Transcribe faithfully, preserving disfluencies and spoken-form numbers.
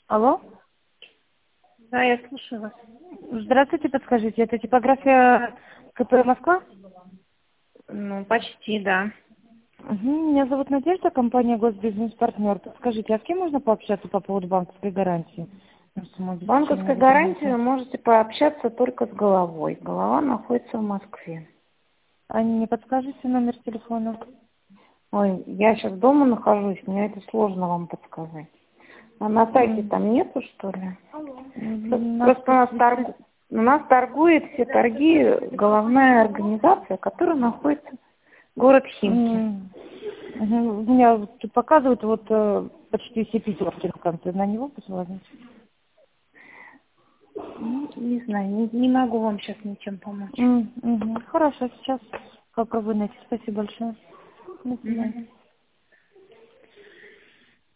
Алло? Да, я слушаю вас. Здравствуйте, подскажите, это типография КП Москва? Ну, почти, да. Угу. Меня зовут Надежда, компания Госбизнес-партнер. Подскажите, а с кем можно пообщаться по поводу банковской гарантии? На сумму обеспечения Банковской в этом гарантии вы месте? можете пообщаться только с головой. Голова находится в Москве. А не подскажете номер телефона? Ой, я сейчас дома нахожусь, мне это сложно вам подсказать. А на сайте М, там нету, что ли? Про- м, Нас Просто у нас, посвятили. торгу... у нас торгует все торги головная организация, которая находится в город Химки. М, мгм. У меня вот тут показывают вот э, почти все пятерки в конце. На него посылать? Ну, не знаю, не, не могу вам сейчас ничем помочь. М, мгм. Хорошо, сейчас попробую найти. Спасибо большое. До Мгм. свидания.